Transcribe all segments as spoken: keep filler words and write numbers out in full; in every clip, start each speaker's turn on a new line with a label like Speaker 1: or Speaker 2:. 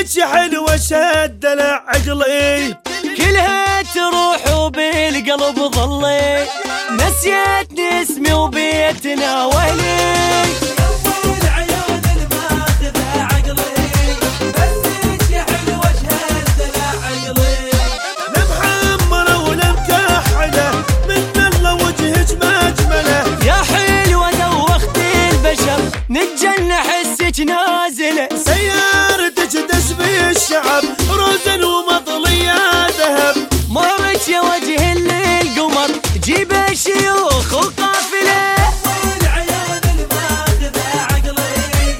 Speaker 1: يا حلوة شدلع عقلي،
Speaker 2: كلها تروح وبالقلب ظلي، نسيتني اسمي وبيتنا واهلي.
Speaker 3: العيون الماخذة عقلي، بس يا حلوة شدلع عقلي.
Speaker 1: لمحمرة ولمكحلة من الله وجهك ما اجمله،
Speaker 2: يا حلوة دوختي البشر نتجنى حسك نازلة.
Speaker 1: سيارتك تسبي الشعب روزن ومطلية ذهب،
Speaker 2: مهرك يا وجه القمر جيب الشيوخ وقافلة.
Speaker 3: العيون الماخذة عقلي،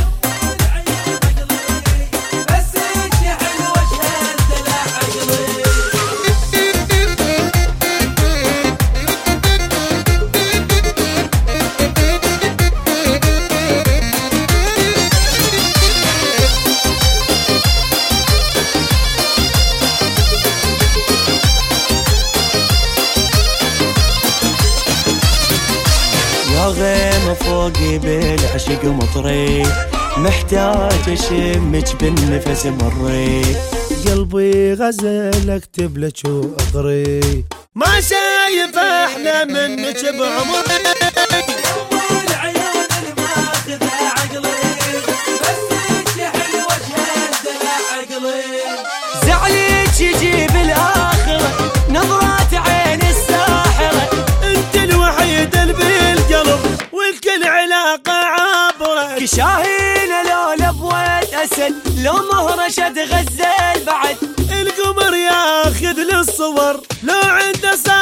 Speaker 3: بس يا حلوة شدلع عقلي.
Speaker 2: يا غيم فوقي بالعشق مطري، محتاج اشمك بالنفس مري.
Speaker 1: قلبي غزل اكتب لك واقري، ما شايف احلى منك بعمري.
Speaker 3: العيون الماخذة عقلي، بس يا حلوة شدلع عقلي.
Speaker 2: زعلك يجيب الاخرة نظرات عين الساحرة،
Speaker 1: انت الوحيد اللي بالقلب والكل علاقة عبرك.
Speaker 2: شاهين لو لبوت اسد لو مهرشة غزال بعد.
Speaker 1: القمر ياخذ للصور لو عنده